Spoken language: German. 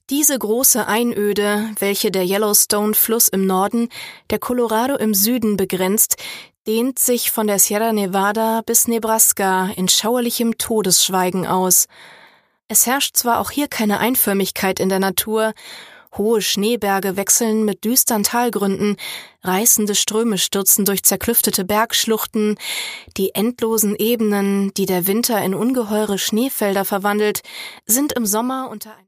Diese große Einöde, welche der Yellowstone-Fluss im Norden, der Colorado im Süden begrenzt, dehnt sich von der Sierra Nevada bis Nebraska in schauerlichem Todesschweigen aus. Es herrscht zwar auch hier keine Einförmigkeit in der Natur, hohe Schneeberge wechseln mit düstern Talgründen, reißende Ströme stürzen durch zerklüftete Bergschluchten, die endlosen Ebenen, die der Winter in ungeheure Schneefelder verwandelt, sind im Sommer unter